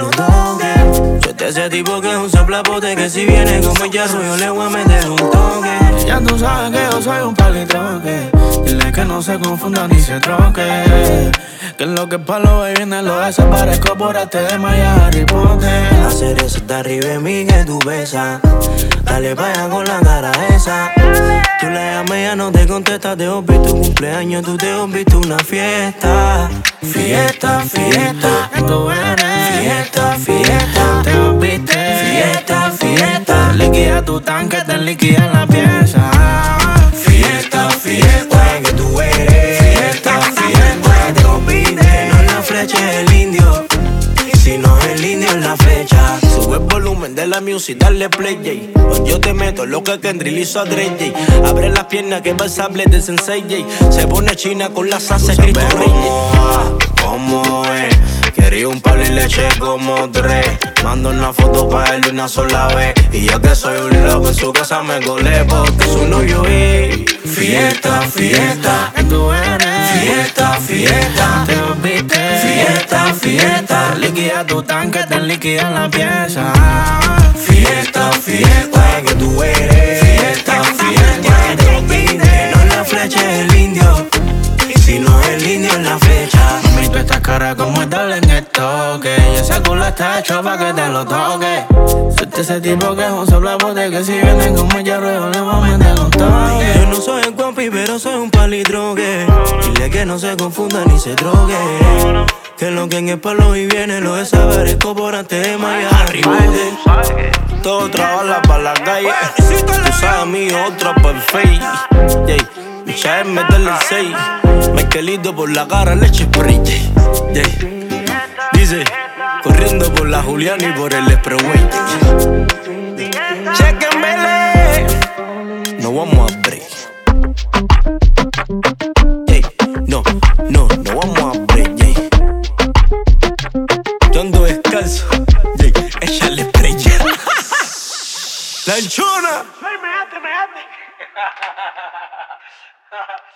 lo toque. Soy de ese tipo que es un soplapote, que si viene como el hierro yo le voy a meter un toque. Ya tú sabes que yo soy un palitroque. Dile que no se confunda ni se troque. Que lo que es pa' lo viene lo desaparezco por este de Maya Harry Potter. La cereza está arriba de mí que tú besas. Dale pa' allá con la cara esa. Tú le llamas y ya no te contesta. Te olvidé tu cumpleaños, tú te olvidé una fiesta. Fiesta, fiesta, tú eres fiesta, fiesta. Te olvidé. Fiesta, fiesta. Liquida tu tanque, te liquida la pieza. Fiesta, fiesta, que tú eres. Fiesta, fiesta. Te olvidé. No es la flecha, es el indio. Si no es el indio, es la flecha. Sube el volumen de la music, dale play, Jay. Pues yo te meto lo que Kendrick hizo a Dre, Jay. Abre las piernas que va el sable de Sensei, Jay. Se pone china con la salsa escrito Rey. ¿Cómo es? Quería un palo y leche como Dre. Mando una foto pa' él una sola vez. Y yo que soy un loco en su casa me colé porque su novio es. Fiesta, fiesta, tú eres fiesta, fiesta. Te olvidé. Fiesta, fiesta. Liquida tu tanque, te liquida la pieza. Fiesta, fiesta, que tú eres. Fiesta, fiesta. Te olvidé. No es la flecha, es el indio. Si no es el indio, es la flecha. Mami, tú estás cara como el doble en el toque. Y ese culo está hecho pa' que te lo toque. Soy de ese tipo que es un soplapote, que si vienen como el hierro yo le voy a meter un toque. Yo no soy el guapi, pero soy un palitroque. Dile que no se confunda ni se drogue. Que lo que en el palo y viene lo desaparezco por antes de Maya Harry Potter. Todo trabaja pa' la calle. Tú sabes mi otra pa' el face. Micha es meterle el 6. Mezcalito por la cara, leche spray. Dice, corriendo por la Juliana y por el Expressway. Chequenmele. No vamos a break. No vamos a break. Yo ando descalzo. Échale spray. La hinchona. ¡Ay, me ate!